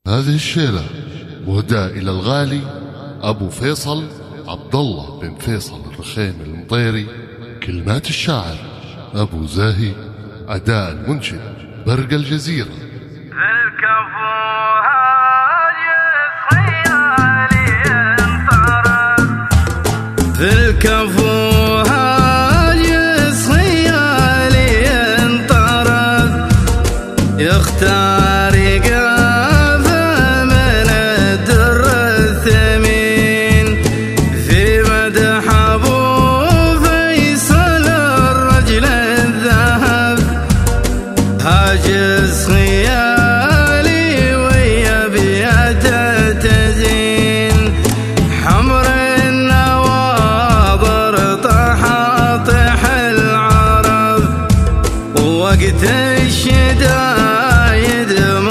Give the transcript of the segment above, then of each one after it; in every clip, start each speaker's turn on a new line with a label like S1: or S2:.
S1: هذه الشيلة مهداة إلى الغالي أبو فيصل عبد الله بن فيصل الرخيم المطيري. كلمات الشاعر أبو زاهي، أداء المنشد برق الجزيرة.
S2: في الكفو هاجس خيالي انطرد يختار قافة من الدر الثمين في مدح أبو فيصل الرجل الذهب. هاجس خيالي ويا بيده تزين حمر وقت الشدايد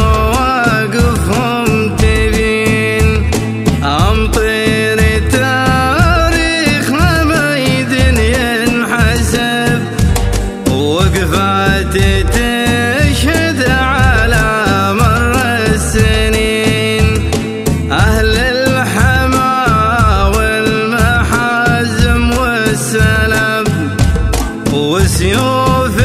S2: مواقفهم تبين أمطير التاريخ ميد ينحسب وقفات تشهد على مر السنين. أهل الحما والمحازم والسلب وسيوف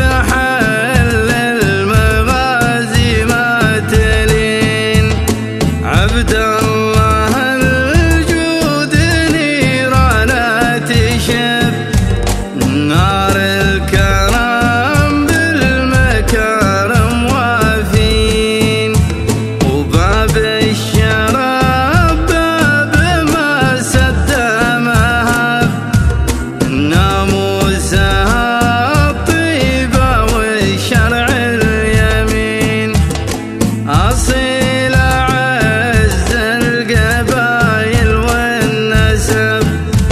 S2: عبد الله الجود نيرانه تشب نار الكرم بالمكارم وافين وباب الشراب باب ما سد مهب ناموسها الطيبة والشرع اليمين. أصيل القبايل والنسب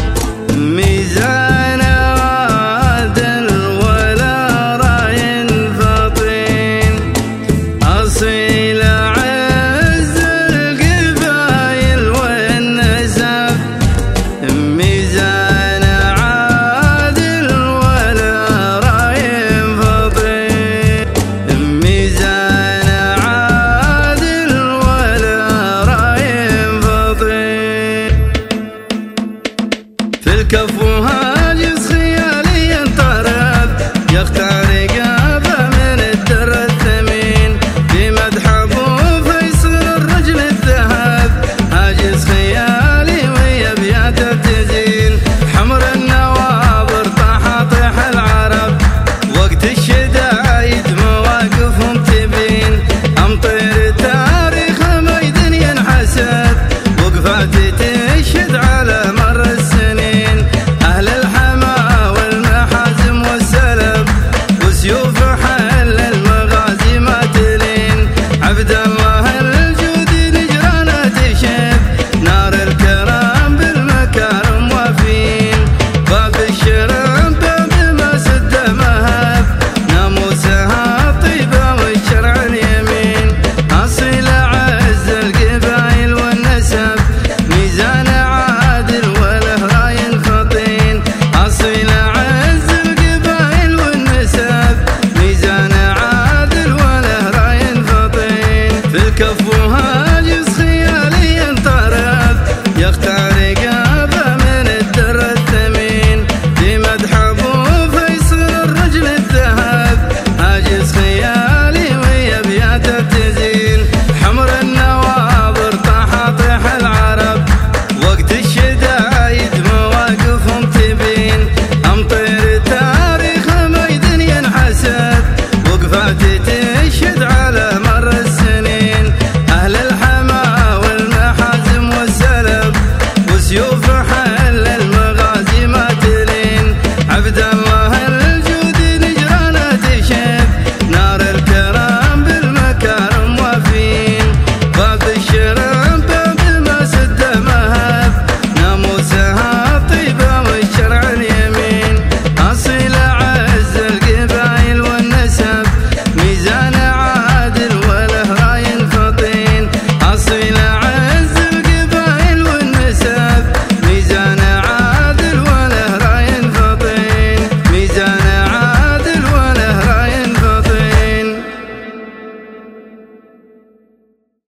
S2: ميزان عادل ولا راي فطين. أصيل عز القبايل والنسب ميزان عادل ولا راي فطين. ميزان عادل ولا في الكفو هاجس خيالي انطرد يختار قافة من الدر الثمين في مدح أبو فيصل الرجل الذهب. هاجس خيالي ويا بياته تزين حمر النواظر طاح العرب وقت الشدايد مواقفهم تبين أمطير التاريخ ميد ينحسب وقفات تشهد على مر السنين. أهل الحما والمحازم والسلب وسيوف حل المغازي ما تلين. عبد الله الجود نجرانه تشب نار الكرم بالمكارم وافين باب الشرم باب ما سد مهب ناموسها الطيبة والشرع اليمين. أصيل عز القبايل والنسب ميزان عادل وله راي فطين. أصيل عز القبايل والنسب ميزان عادل وله راي فطين. في الكفو